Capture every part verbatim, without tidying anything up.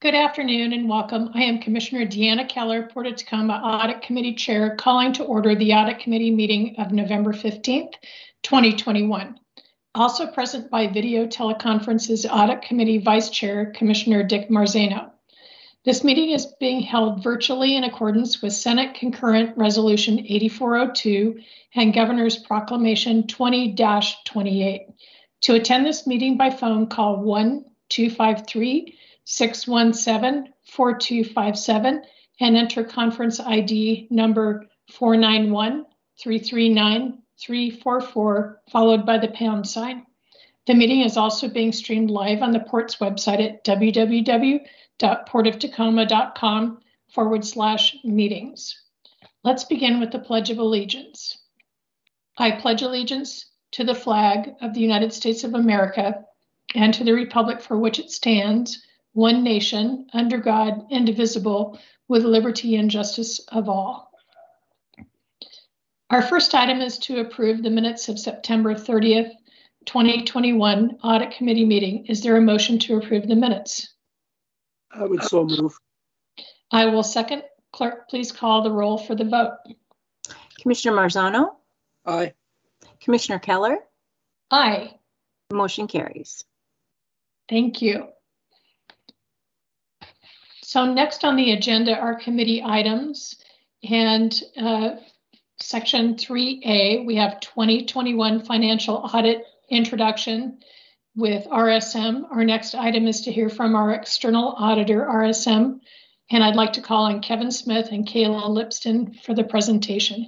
Good afternoon and welcome. I am Commissioner Deanna Keller, Port of Tacoma Audit Committee Chair, calling to order the Audit Committee meeting of November fifteenth, twenty twenty-one. Also present by video teleconference is Audit Committee Vice Chair, Commissioner Dick Marzano. This meeting is being held virtually in accordance with Senate Concurrent Resolution eighty-four oh two and Governor's Proclamation twenty dash twenty-eight. To attend this meeting by phone, call one two five three, six one seven, four two five seven and enter conference I D number four nine one, three three nine, three four four, followed by the pound sign. The meeting is also being streamed live on the Port's website at www.portoftacoma.com forward slash meetings. Let's begin with the Pledge of Allegiance. I pledge allegiance to the flag of the United States of America and to the republic for which it stands, one nation, under God, indivisible, with liberty and justice of all. Our first item is to approve the minutes of September thirtieth, twenty twenty-one Audit Committee meeting. Is there a motion to approve the minutes? I would so move. I will second. Clerk, please call the roll for the vote. Commissioner Marzano? Aye. Commissioner Keller? Aye. Motion carries. Thank you. So next on the agenda are committee items, and uh, section three A, we have twenty twenty-one financial audit introduction with R S M. Our next item is to hear from our external auditor, R S M, and I'd like to call on Kevin Smith and Kayla Lipston for the presentation.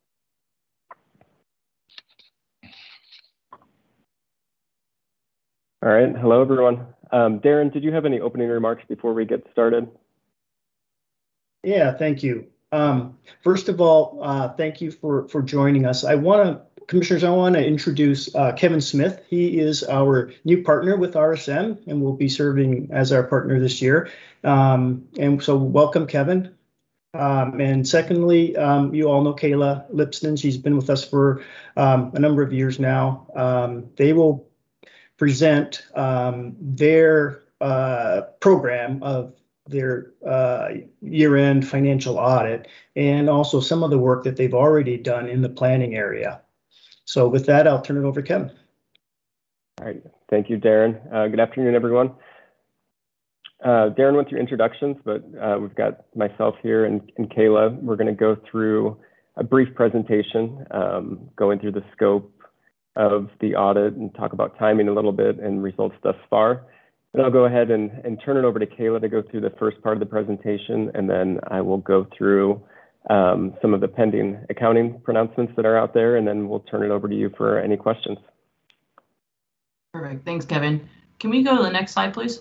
All right, hello everyone. Um, Darren, did you have any opening remarks before we get started? Yeah, thank you. Um, first of all, uh, thank you for, for joining us. I want to, Commissioners, I want to introduce uh, Kevin Smith. He is our new partner with R S M and will be serving as our partner this year. Um, and so welcome, Kevin. Um, and secondly, um, you all know Kayla Lipston. She's been with us for um, a number of years now. Um, they will present um, their uh, program of their uh, year-end financial audit and also some of the work that they've already done in the planning area. So with that, I'll turn it over to Kevin. All right, thank you, Darren. Uh, good afternoon, everyone. Uh, Darren went through introductions, but uh, we've got myself here and, and Kayla. We're going to go through a brief presentation, um, going through the scope of the audit and talk about timing a little bit and results thus far. And I'll go ahead and, and turn it over to Kayla to go through the first part of the presentation, and then I will go through um, some of the pending accounting pronouncements that are out there, and then we'll turn it over to you for any questions. Perfect, thanks, Kevin. Can we go to the next slide, please?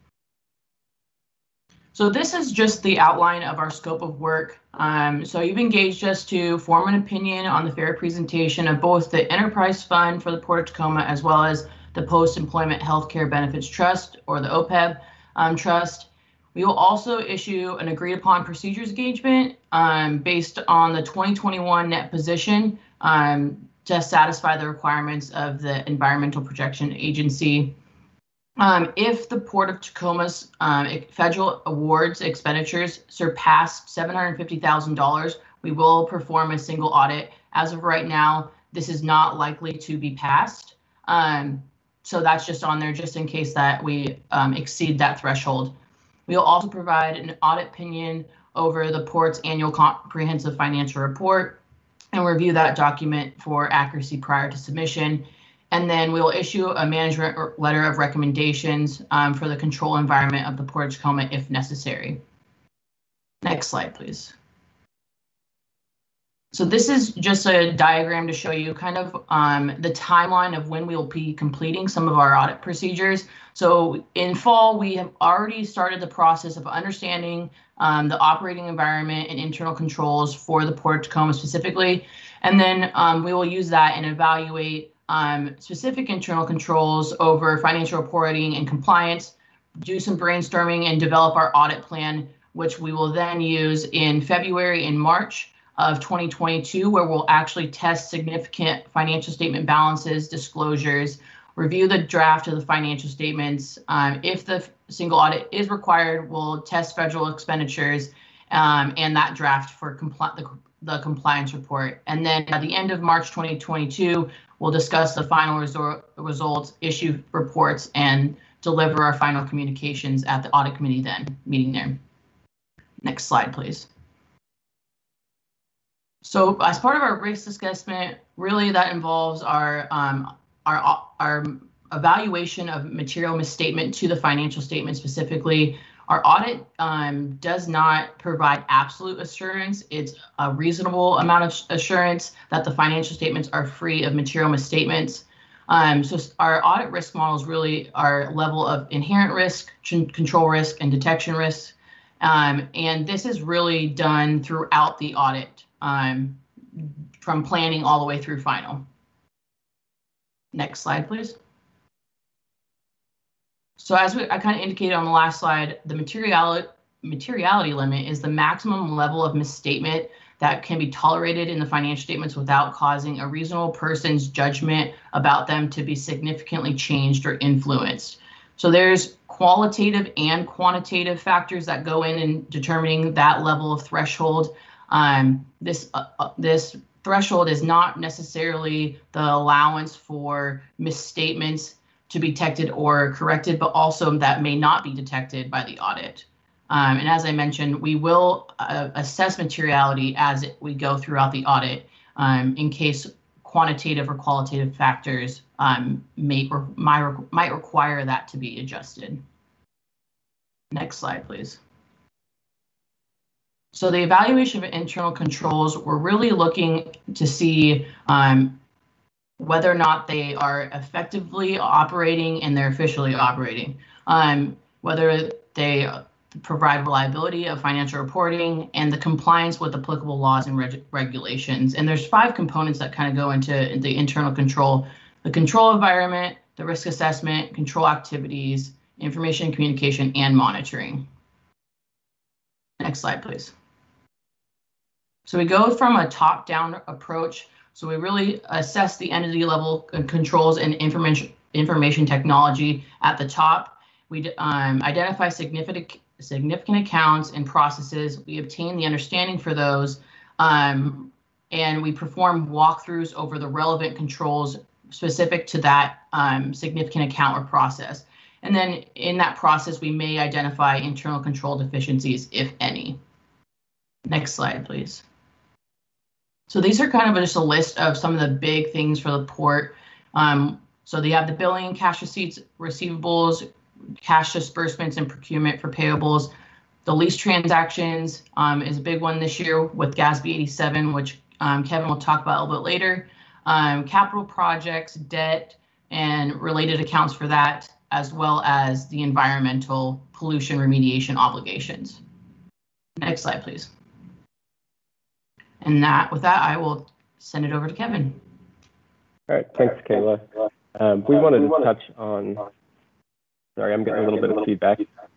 So this is just the outline of our scope of work. Um, so you've engaged us to form an opinion on the fair presentation of both the enterprise fund for the Port of Tacoma as well as the Post-Employment Healthcare Benefits Trust, or the O P E B um, Trust. We will also issue an agreed upon procedures engagement um, based on the twenty twenty-one net position um, to satisfy the requirements of the Environmental Protection Agency. Um, if the Port of Tacoma's um, federal awards expenditures surpass seven hundred fifty thousand dollars, we will perform a single audit. As of right now, this is not likely to be passed. Um, so that's just on there just in case that we um, exceed that threshold. We will also provide an audit opinion over the Port's annual comprehensive financial report and review that document for accuracy prior to submission. And then we'll issue a management letter of recommendations um, for the control environment of the Port of Tacoma if necessary. Next slide, please. So this is just a diagram to show you kind of um, the timeline of when we'll be completing some of our audit procedures. So in fall, we have already started the process of understanding um, the operating environment and internal controls for the Port of Tacoma specifically. And then um, we will use that and evaluate Um, specific internal controls over financial reporting and compliance, do some brainstorming and develop our audit plan, which we will then use in February and March of twenty twenty-two, where we'll actually test significant financial statement balances, disclosures, review the draft of the financial statements. Um, if the single audit is required, we'll test federal expenditures um, and that draft for compli the, the compliance report. And then at the end of March twenty twenty-two, we'll discuss the final resor results, issue reports, and deliver our final communications at the audit committee then meeting there. Next slide, please. So as part of our risk assessment, really that involves our um, our our evaluation of material misstatement to the financial statement specifically. Our audit um, does not provide absolute assurance. It's a reasonable amount of assurance that the financial statements are free of material misstatements. Um, so our audit risk models really are level of inherent risk, control risk, and detection risk. Um, and this is really done throughout the audit, um, from planning all the way through final. Next slide, please. So as we, I kind of indicated on the last slide, the materiality, materiality limit is the maximum level of misstatement that can be tolerated in the financial statements without causing a reasonable person's judgment about them to be significantly changed or influenced. So there's qualitative and quantitative factors that go in in determining that level of threshold. Um, this, uh, uh, this threshold is not necessarily the allowance for misstatements to be detected or corrected, but also that may not be detected by the audit. Um, and as I mentioned, we will uh, assess materiality as we go throughout the audit um, in case quantitative or qualitative factors um, may or might, might require that to be adjusted. Next slide, please. So the evaluation of internal controls, we're really looking to see um, whether or not they are effectively operating and they're officially operating, um, whether they provide reliability of financial reporting and the compliance with applicable laws and reg regulations. And there's five components that kind of go into the internal control: the control environment, the risk assessment, control activities, information communication, and monitoring. Next slide, please. So we go from a top-down approach. So we really assess the entity level controls and information information technology at the top. We um, identify significant significant accounts and processes. We obtain the understanding for those, um, and we perform walkthroughs over the relevant controls specific to that um, significant account or process. And then in that process, we may identify internal control deficiencies, if any. Next slide, please. So these are kind of just a list of some of the big things for the port. Um, so they have the billing, cash receipts, receivables, cash disbursements, and procurement for payables. The lease transactions um, is a big one this year with G A S B eighty-seven, which um, Kevin will talk about a little bit later. Um, capital projects, debt, and related accounts for that, as well as the environmental pollution remediation obligations. Next slide, please. And that, with that, I will send it over to Kevin. All right, thanks, Kayla. Um, we wanted to touch on, sorry, I'm getting a little bit of feedback.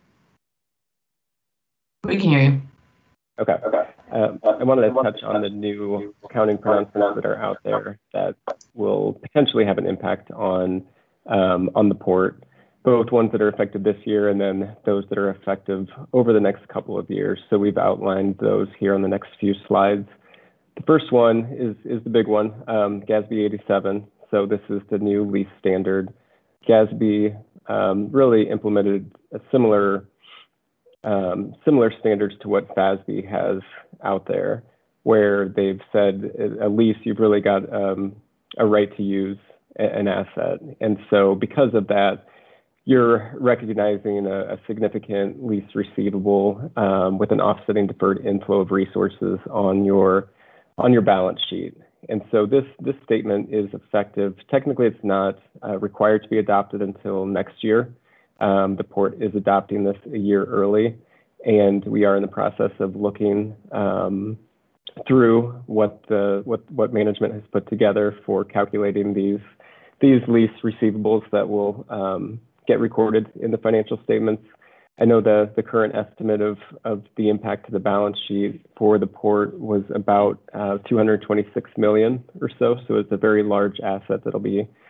We can hear you. Okay. Um, I wanted to touch on the new accounting pronouncements that are out there that will potentially have an impact on, um, on the port, both ones that are effective this year and then those that are effective over the next couple of years. So we've outlined those here on the next few slides. The first one is, is the big one, um, G A S B eighty-seven. So this is the new lease standard. G A S B um, really implemented a similar, um, similar standards to what F A S B has out there, where they've said a lease, you've really got um, a right to use an asset. And so because of that, you're recognizing a, a significant lease receivable um, with an offsetting deferred inflow of resources on your on your balance sheet. And so this this statement is effective. Technically, it's not uh, required to be adopted until next year. Um, the port is adopting this a year early, and we are in the process of looking um, through what the what what management has put together for calculating these these lease receivables that will um, get recorded in the financial statements. I know the, the current estimate of, of the impact to the balance sheet for the port was about uh, two hundred twenty-six million dollars or so. So it's a very large asset that'll be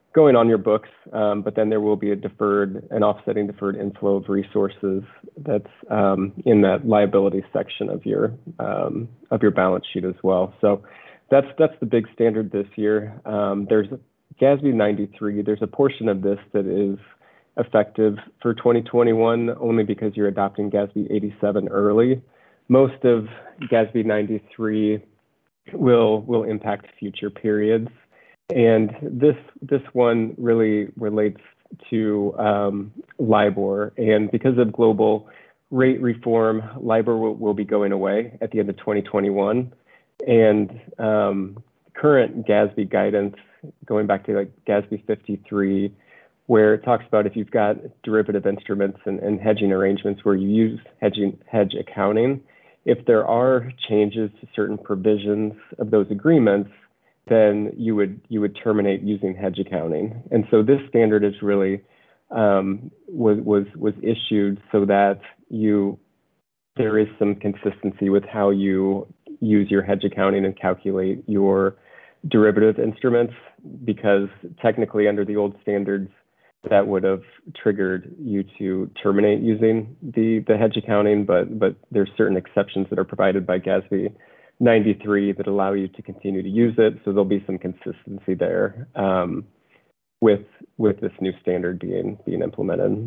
going on your books, um, but then there will be a deferred, an offsetting deferred inflow of resources that's um, in that liability section of your um, of your balance sheet as well. So that's that's the big standard this year. Um, there's GASB ninety-three. There's a portion of this that is effective for twenty twenty-one only because you're adopting GASB eighty-seven early. Most of GASB ninety-three will will impact future periods. And this this one really relates to um, LIBOR. And because of global rate reform, LIBOR will, will be going away at the end of twenty twenty-one. And um, current GASB guidance, going back to like GASB fifty-three, where it talks about if you've got derivative instruments and, and hedging arrangements where you use hedging hedge accounting, if there are changes to certain provisions of those agreements, then you would you would terminate using hedge accounting. And so this standard is really um, was was was issued so that you there is some consistency with how you use your hedge accounting and calculate your derivative instruments, because technically under the old standards that would have triggered you to terminate using the the hedge accounting, but but there's certain exceptions that are provided by GASB ninety-three that allow you to continue to use it. So there'll be some consistency there um, with with this new standard being being implemented.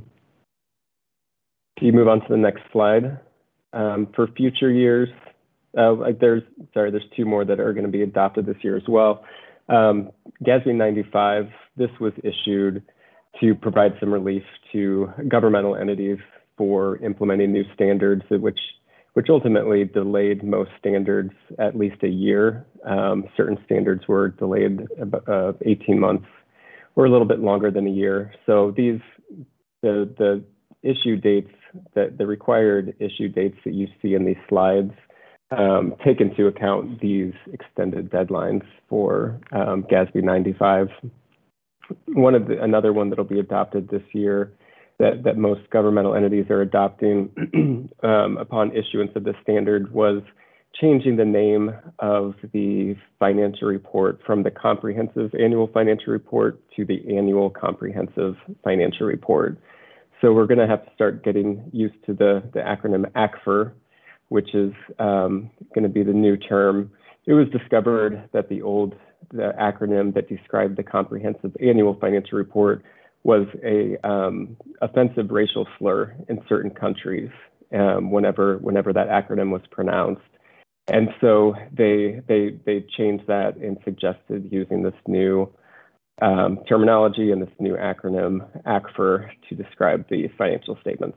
Can you move on to the next slide? Um, for future years, uh, like there's sorry, there's two more that are going to be adopted this year as well. Um, GASB ninety-five. This was issued to provide some relief to governmental entities for implementing new standards, which which ultimately delayed most standards at least a year. Um, certain standards were delayed about uh, eighteen months or a little bit longer than a year. So these, the, the issue dates, that the required issue dates that you see in these slides um, take into account these extended deadlines for um, GASB ninety-five. One of the, another one that'll be adopted this year That, that most governmental entities are adopting um, upon issuance of this standard was changing the name of the financial report from the Comprehensive Annual Financial Report to the Annual Comprehensive Financial Report. So we're going to have to start getting used to the, the acronym A C F R, which is um, going to be the new term. It was discovered that the old the acronym that described the Comprehensive Annual Financial Report was a um, offensive racial slur in certain countries um, whenever whenever that acronym was pronounced. And so they they they changed that and suggested using this new um, terminology and this new acronym A C F R to describe the financial statements.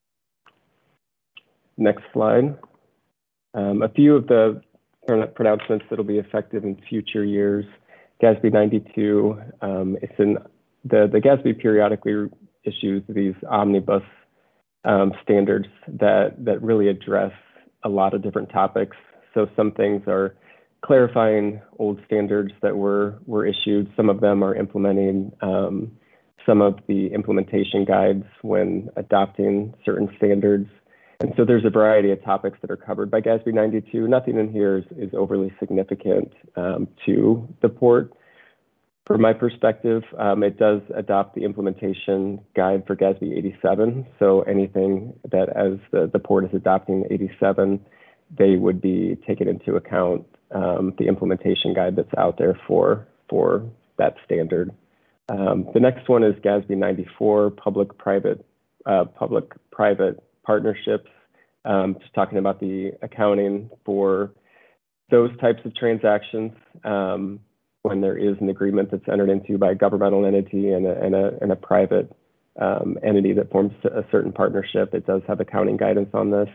Next slide. Um, a few of the pronouncements that will be effective in future years. GASB ninety-two, um, it's in The, the GASB periodically issues these omnibus um, standards that, that really address a lot of different topics. So some things are clarifying old standards that were, were issued. Some of them are implementing um, some of the implementation guides when adopting certain standards. And so there's a variety of topics that are covered by GASB ninety-two. Nothing in here is, is overly significant um, to the port. From my perspective, um, it does adopt the implementation guide for GASB eighty-seven. So anything that as the, the port is adopting eighty-seven, they would be taking into account um, the implementation guide that's out there for, for that standard. Um, the next one is GASB ninety-four, public-private uh, public-private partnerships, um, just talking about the accounting for those types of transactions. Um, when there is an agreement that's entered into by a governmental entity and a, and a, and a private um, entity that forms a certain partnership, it does have accounting guidance on this.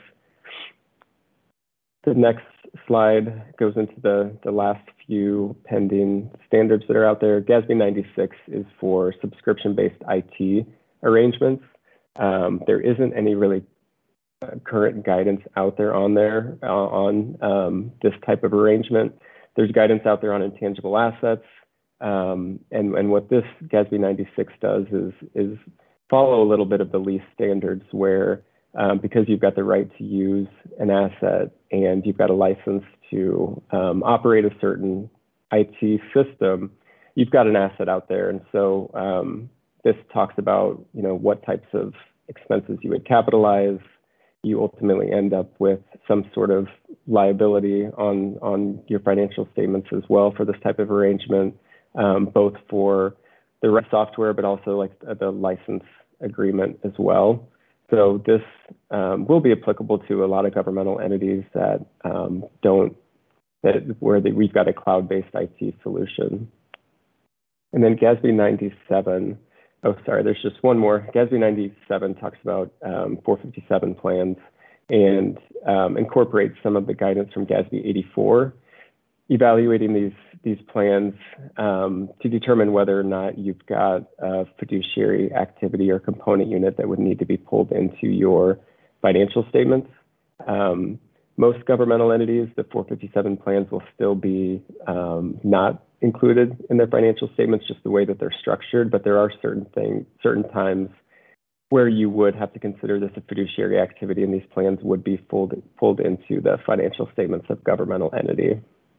The next slide goes into the, the last few pending standards that are out there. GASB ninety-six is for subscription-based I T arrangements. Um, there isn't any really current guidance out there on there uh, on um, this type of arrangement. There's guidance out there on intangible assets. Um, and, and what this GASB ninety-six does is, is follow a little bit of the lease standards where um, because you've got the right to use an asset and you've got a license to um, operate a certain I T system, you've got an asset out there. And so um, this talks about, you know, what types of expenses you would capitalize. You ultimately end up with some sort of liability on, on your financial statements as well for this type of arrangement, um, both for the software, but also like the license agreement as well. So this um, will be applicable to a lot of governmental entities that um, don't, that where they, we've got a cloud-based I T solution. And then G A S B ninety-seven, oh, sorry, there's just one more. G A S B ninety-seven talks about um, four fifty-seven plans and um, incorporates some of the guidance from G A S B eighty-four, evaluating these, these plans um, to determine whether or not you've got a fiduciary activity or component unit that would need to be pulled into your financial statements. Um, most governmental entities, the four fifty-seven plans will still be um, not included in their financial statements, just the way that they're structured, but there are certain things, certain times where you would have to consider this a fiduciary activity, and these plans would be pulled, pulled into the financial statements of governmental entity.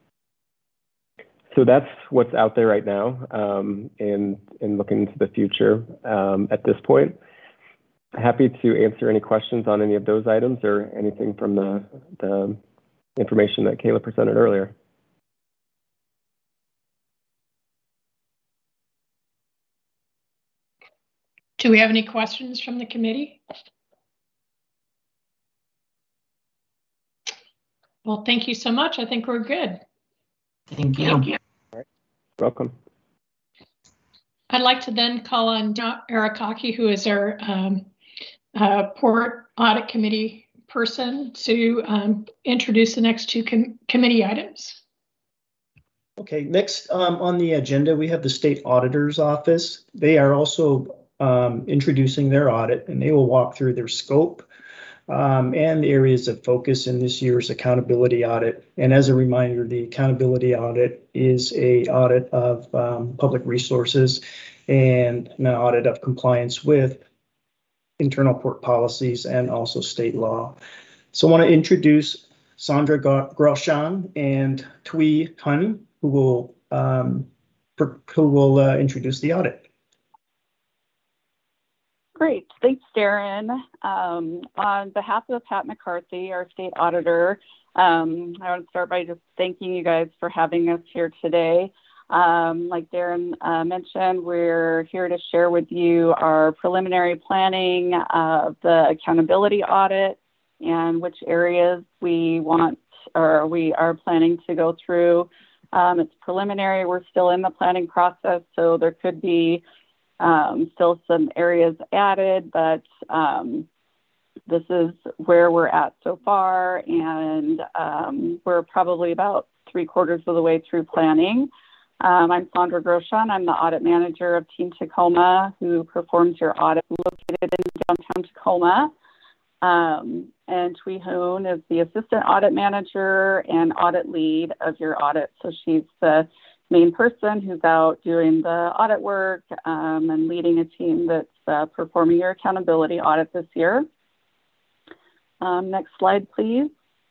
So that's what's out there right now, um, and, and looking into the future um, at this point. Happy to answer any questions on any of those items or anything from the, the information that Kayla presented earlier. Do we have any questions from the committee? Well, thank you so much. I think we're good. Thank you. Thank you. Welcome. I'd like to then call on Eric Hockey, who is our um, uh, Port Audit Committee person, to um, introduce the next two com committee items. Okay, next um, on the agenda, we have the State Auditor's Office. They are also um, introducing their audit, and they will walk through their scope um, and the areas of focus in this year's accountability audit. And as a reminder, the accountability audit is a audit of um, public resources and an audit of compliance with internal port policies and also state law. So I want to introduce Sandra Grosjean and Thuy Huynh, who will um, who will uh, introduce the audit. Great, thanks, Darren. Um, on behalf of Pat McCarthy, our state auditor, um, I want to start by just thanking you guys for having us here today. Um, like Darren uh, mentioned, we're here to share with you our preliminary planning of the accountability audit and which areas we want or we are planning to go through. Um, it's preliminary. We're still in the planning process, so there could be um, still some areas added, but um, this is where we're at so far, and um, we're probably about three quarters of the way through planning. Um, I'm Sandra Grosjean. I'm the audit manager of Team Tacoma, who performs your audit located in downtown Tacoma. Um, and Thuy Huynh is the assistant audit manager and audit lead of your audit. So she's the main person who's out doing the audit work um, and leading a team that's uh, performing your accountability audit this year. Um, next slide, please.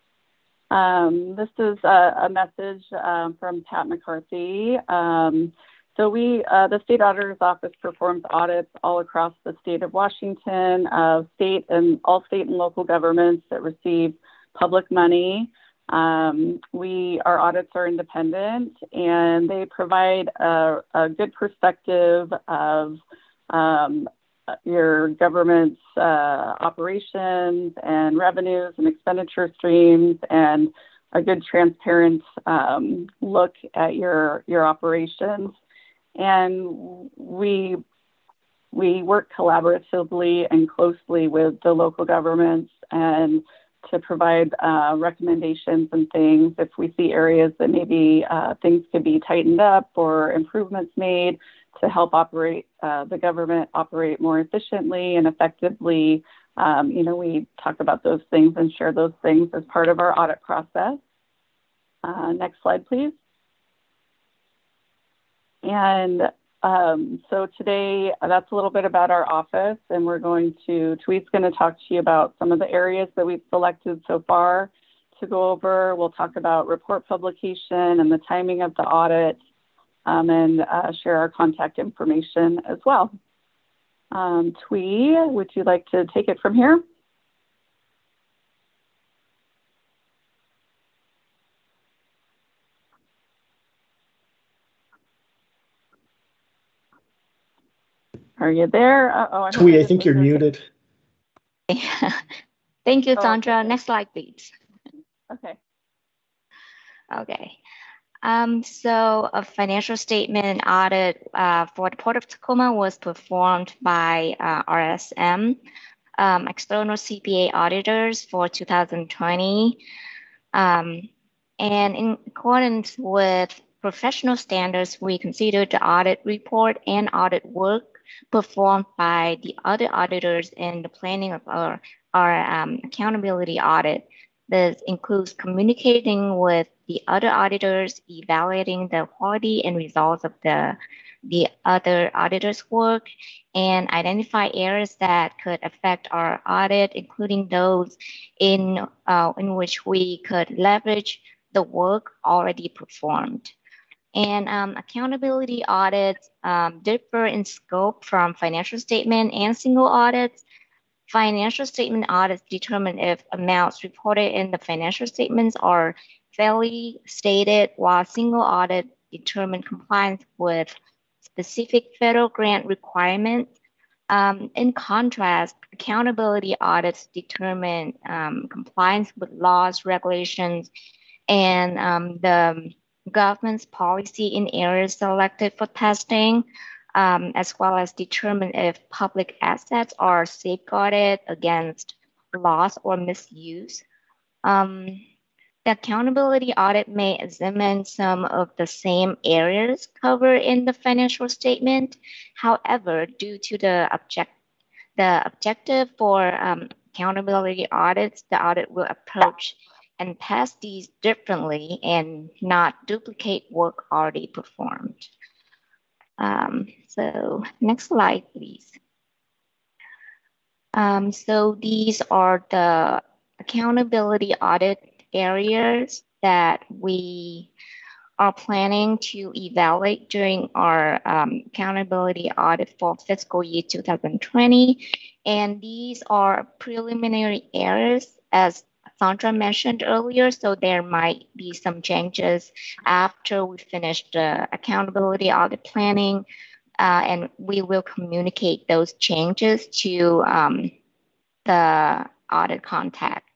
Um, this is a, a message um, from Pat McCarthy. Um, so we, uh, the State Auditor's Office performs audits all across the state of Washington, uh, state and all state and local governments that receive public money. Um, we, our audits are independent, and they provide a, a good perspective of um, your government's uh, operations and revenues and expenditure streams, and a good transparent um, look at your your operations. And we we work collaboratively and closely with the local governments and to provide uh, recommendations and things if we see areas that maybe uh, things could be tightened up or improvements made to help operate uh, the government operate more efficiently and effectively. Um, you know, we talk about those things and share those things as part of our audit process. Uh, next slide, please. And um, so today, that's a little bit about our office, and we're going to, Thuy's going to talk to you about some of the areas that we've selected so far to go over. We'll talk about report publication and the timing of the audit. um, and uh, share our contact information as well. Um, Twee, would you like to take it from here? Are you there? Uh oh, Twee, I think you're muted. Thank you, Oh, Sandra. okay. Next slide, please. Okay. Okay. Um, so a financial statement audit uh, for the Port of Tacoma was performed by uh, R S M, um, external C P A auditors for two thousand twenty. Um, and in accordance with professional standards, we considered the audit report and audit work performed by the other auditors in the planning of our, our um, accountability audit. This includes communicating with the other auditors, evaluating the quality and results of the, the other auditors' work, and identify areas that could affect our audit, including those in, uh, in which we could leverage the work already performed. And um, accountability audits um, differ in scope from financial statement and single audits. Financial statement audits determine if amounts reported in the financial statements are fairly stated, while single audit determine compliance with specific federal grant requirements. Um, in contrast, accountability audits determine um, compliance with laws, regulations, and um, the government's policy in areas selected for testing. Um, as well as determine if public assets are safeguarded against loss or misuse. Um, the accountability audit may examine some of the same areas covered in the financial statement. However, due to the object, the objective for um, accountability audits, the audit will approach and test these differently and not duplicate work already performed. Um, so next slide, please. Um, so these are the accountability audit areas that we are planning to evaluate during our um, accountability audit for fiscal year two thousand twenty. And these are preliminary areas, as Sandra mentioned earlier, so there might be some changes after we finish the accountability audit planning, uh, and we will communicate those changes to um, the audit contact.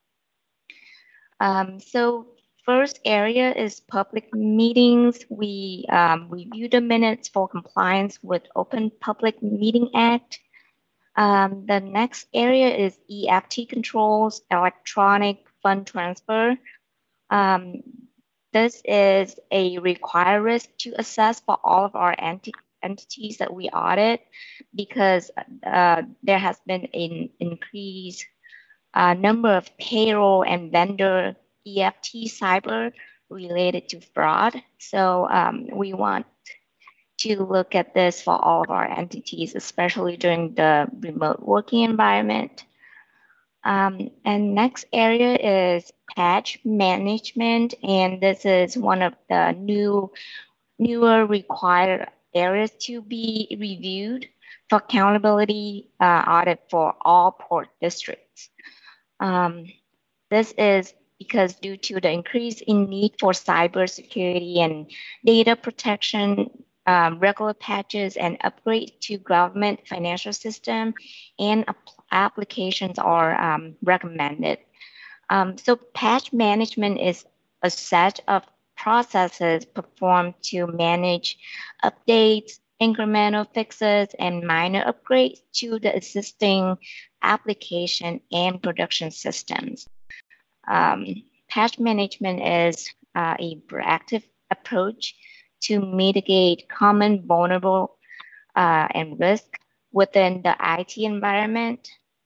Um, so first area is public meetings. We um, review the minutes for compliance with Open Public Meeting Act. Um, the next area is E F T controls, electronic fund transfer. Um, this is a required risk to assess for all of our ent entities that we audit, because uh, there has been an increased uh, number of payroll and vendor E F T cyber related to fraud. So um, we want to look at this for all of our entities, especially during the remote working environment. Um, and next area is patch management, and this is one of the new, newer required areas to be reviewed for accountability uh, audit for all port districts. Um, this is because due to the increase in need for cybersecurity and data protection, um, regular patches and upgrades to government financial system and applications are um, recommended. Um, so patch management is a set of processes performed to manage updates, incremental fixes, and minor upgrades to the existing application and production systems. Um, patch management is uh, a proactive approach to mitigate common vulnerable uh, and risk within the I T environment.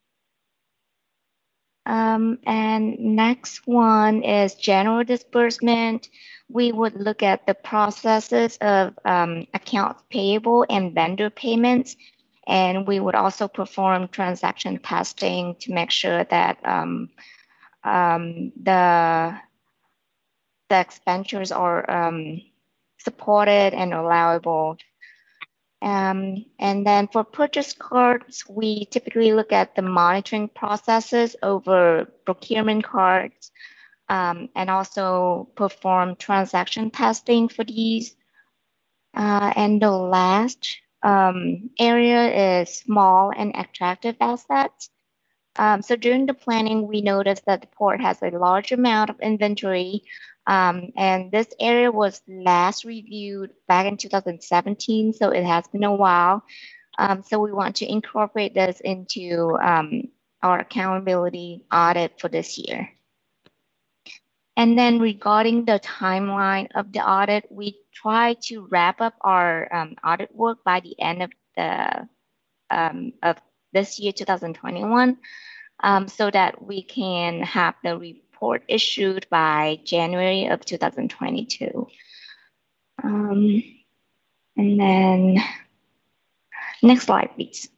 Um, and next one is general disbursement. We would look at the processes of um, accounts payable and vendor payments. And we would also perform transaction testing to make sure that um, um, the, the expenditures are um, supported and allowable. Um, and then for purchase cards, we typically look at the monitoring processes over procurement cards, um, and also perform transaction testing for these. Uh, and the last um, area is small and attractive assets. Um, so during the planning, we noticed that the port has a large amount of inventory, um, and this area was last reviewed back in two thousand seventeen, so it has been a while. Um, so we want to incorporate this into um, our accountability audit for this year. And then regarding the timeline of the audit, we try to wrap up our um, audit work by the end of the um, of this year, two thousand twenty-one, um, so that we can have the report issued by January of two thousand twenty-two. Um, and then next slide, please.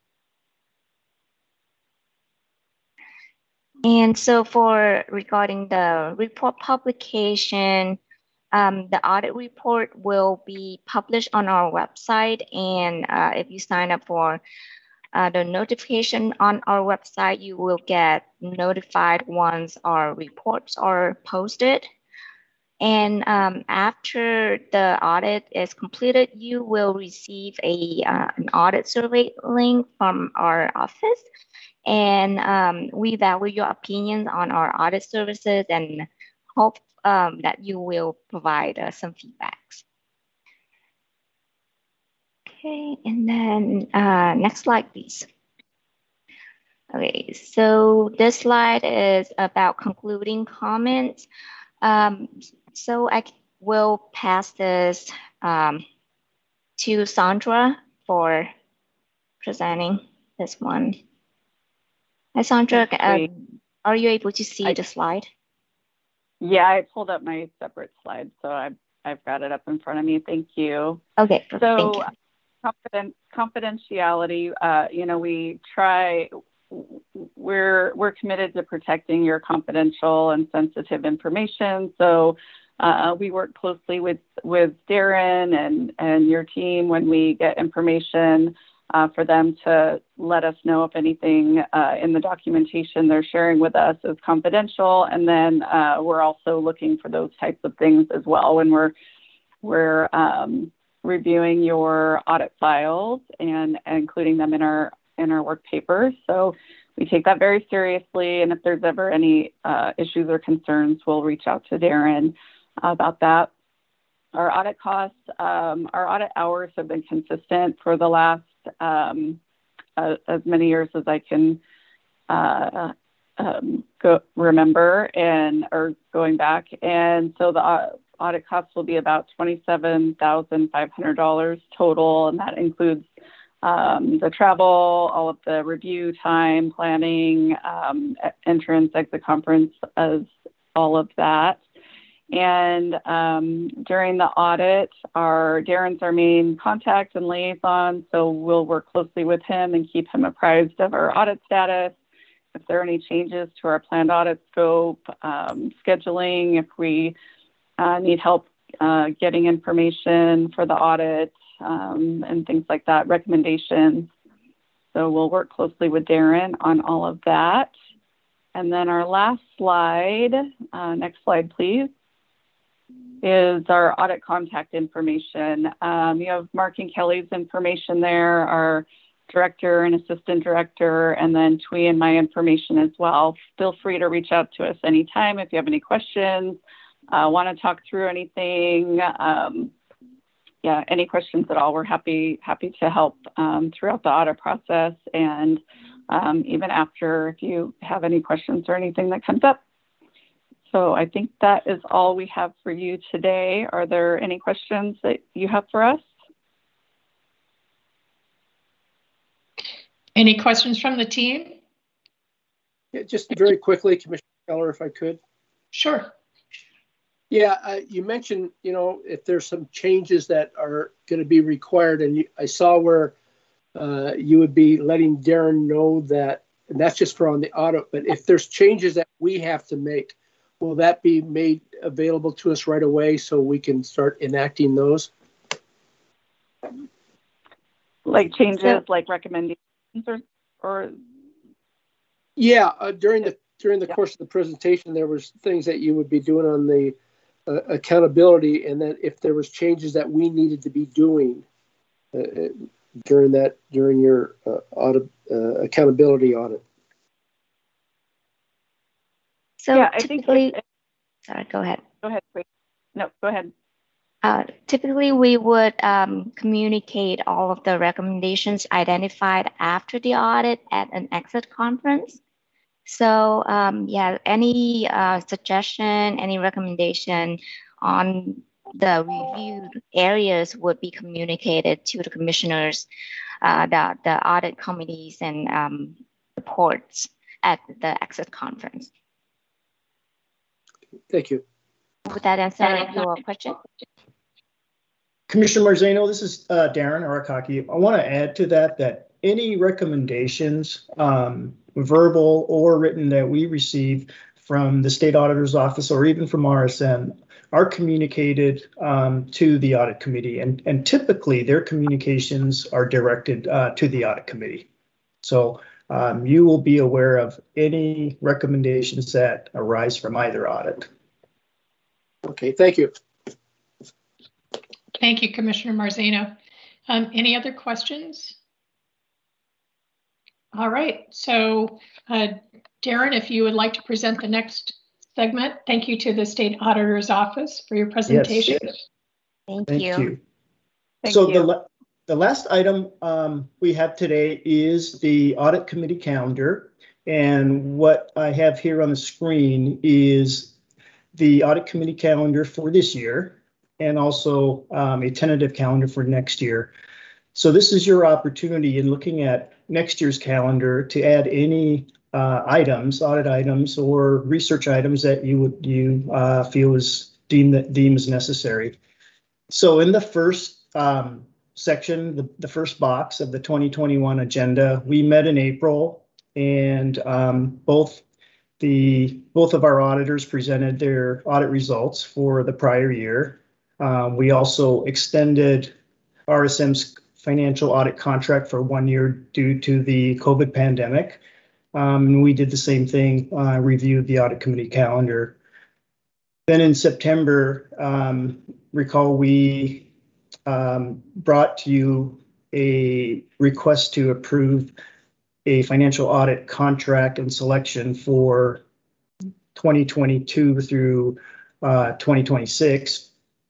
And so for regarding the report publication, um, the audit report will be published on our website. And uh, if you sign up for uh, the notification on our website, you will get notified once our reports are posted. And um, after the audit is completed, you will receive a uh, an audit survey link from our office. And um, we value your opinions on our audit services and hope um, that you will provide uh, some feedbacks. Okay, and then uh, next slide, please. Okay, so this slide is about concluding comments. Um, so I will pass this um, to Sandra for presenting this one. Hi, Sandra, uh, are you able to see I, the slide? Yeah, I pulled up my separate slide, so I've, I've got it up in front of me. Thank you. Okay, perfect. So Thank you. Confident, confidentiality, uh, you know, we try, we're, we're committed to protecting your confidential and sensitive information. So uh, we work closely with, with Darren and, and your team when we get information Uh, for them to let us know if anything uh, in the documentation they're sharing with us is confidential. And then uh, we're also looking for those types of things as well when we're, we're um, reviewing your audit files and, and including them in our, in our work papers. So we take that very seriously. And if there's ever any uh, issues or concerns, we'll reach out to Darren about that. Our audit costs, um, our audit hours have been consistent for the last um, uh, as many years as I can uh, um, go remember and or going back. And so the uh, audit costs will be about twenty-seven thousand five hundred dollars total. And that includes um, the travel, all of the review time, planning, um, entrance, exit conference, as all of that. And um, during the audit, our Darren's our main contact and liaison, so we'll work closely with him and keep him apprised of our audit status. If there are any changes to our planned audit scope, um, scheduling, if we uh, need help uh, getting information for the audit um, and things like that, recommendations. So we'll work closely with Darren on all of that. And then our last slide, uh, next slide, please, is our audit contact information. Um, you have Mark and Kelly's information there, our director and assistant director, and then Twee and my information as well. Feel free to reach out to us anytime if you have any questions, uh, want to talk through anything. Um, yeah, any questions at all, we're happy, happy to help um, throughout the audit process and um, even after if you have any questions or anything that comes up. So I think that is all we have for you today. Are there any questions that you have for us? Any questions from the team? Yeah, just very quickly, Commissioner Keller, if I could. Sure. Yeah, uh, you mentioned, you know, if there's some changes that are going to be required, and you, I saw where uh, you would be letting Darren know that, and that's just for on the audit, but if there's changes that we have to make, will that be made available to us right away so we can start enacting those? Like changes, So- like recommendations, or, or Yeah, uh, during the during the Yeah. course of the presentation, there was things that you would be doing on the uh, accountability, and that if there was changes that we needed to be doing uh, uh, during that during your uh, audit uh, accountability audit. So yeah, I think. typically, It, sorry, go ahead. go ahead, please. No, go ahead. Uh, typically, we would um, communicate all of the recommendations identified after the audit at an exit conference. So um, yeah, any uh, suggestion, any recommendation on the reviewed areas would be communicated to the commissioners, uh, the, the audit committees and um, reports at the exit conference. Thank you. Would that answer your question? Commissioner Marzano, this is uh, Darren Arakaki. I want to add to that that any recommendations, um, verbal or written, that we receive from the state auditor's office or even from R S M are communicated um, to the audit committee, and, and typically their communications are directed uh, to the audit committee. So um, you will be aware of any recommendations that arise from either audit. Okay, thank you. Thank you, Commissioner Marzano. Um, any other questions? All right, so uh, Darren, if you would like to present the next segment, thank you to the State Auditor's Office for your presentation. Yes. Thank, Thank you. you. Thank So you. the la- the last item um, we have today is the audit committee calendar. And what I have here on the screen is the audit committee calendar for this year, and also um, a tentative calendar for next year. So this is your opportunity in looking at next year's calendar to add any uh, items, audit items, or research items that you would you uh, feel is deemed deem as necessary. So in the first um, section, the, the first box of the twenty twenty-one agenda, we met in April, and um, both the both of our auditors presented their audit results for the prior year. Um, we also extended R S M's financial audit contract for one year due to the COVID pandemic. Um, and we did the same thing, uh, reviewed the audit committee calendar. Then in September, um, recall we um, brought to you a request to approve a financial audit contract and selection for twenty twenty-two through uh, twenty twenty-six.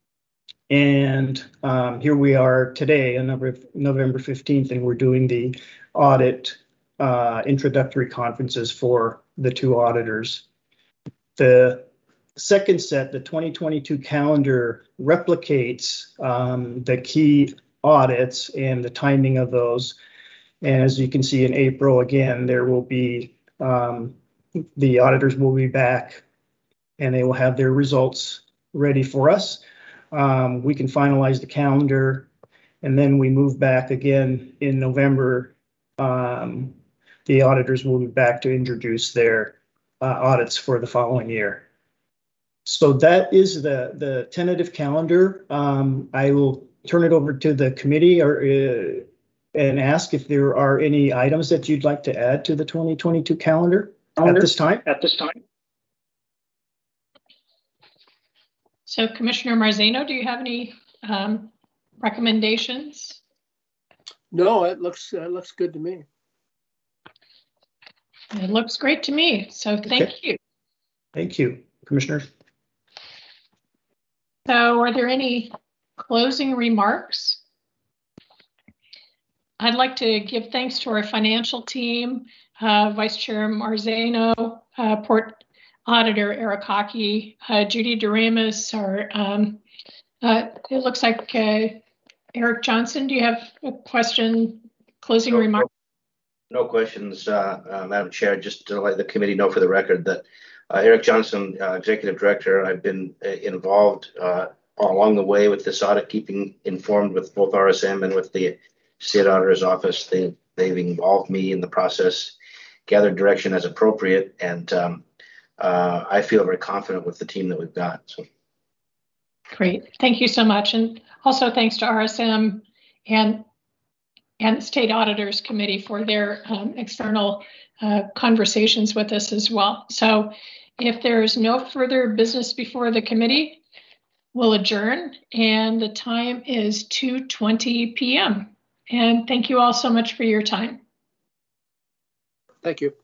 And um, here we are today on November fifteenth, and we're doing the audit uh, introductory conferences for the two auditors. The second set, the twenty twenty-two calendar, replicates um, the key audits and the timing of those. And as you can see in April, again, there will be, um, the auditors will be back and they will have their results ready for us. Um, we can finalize the calendar, and then we move back again in November. Um, the auditors will be back to introduce their uh, audits for the following year. So that is the, the tentative calendar. Um, I will turn it over to the committee or uh, and ask if there are any items that you'd like to add to the twenty twenty-two calendar, calendar at this time. At this time. So Commissioner Marzano, do you have any um, recommendations? No, it looks uh, looks good to me. It looks great to me. So thank Okay. you. Thank you, Commissioners. So are there any closing remarks? I'd like to give thanks to our financial team, uh, Vice Chair Marzano, uh, Port Auditor Arakaki, uh, Judy Doremus, our, um, uh, it looks like uh, Eric Johnson, do you have a question, closing no, remark? No, no questions, uh, uh, Madam Chair. Just to let the committee know for the record that uh, Eric Johnson, uh, Executive Director, I've been uh, involved uh, along the way with this audit, keeping informed with both R S M and with the State Auditor's Office. They, they've involved me in the process, gathered direction as appropriate, and um, uh, I feel very confident with the team that we've got. So. Great. Thank you so much. And also thanks to R S M and, and the State Auditors Committee for their um, external uh, conversations with us as well. So if there's no further business before the committee, we'll adjourn, and the time is two twenty p m And thank you all so much for your time. Thank you.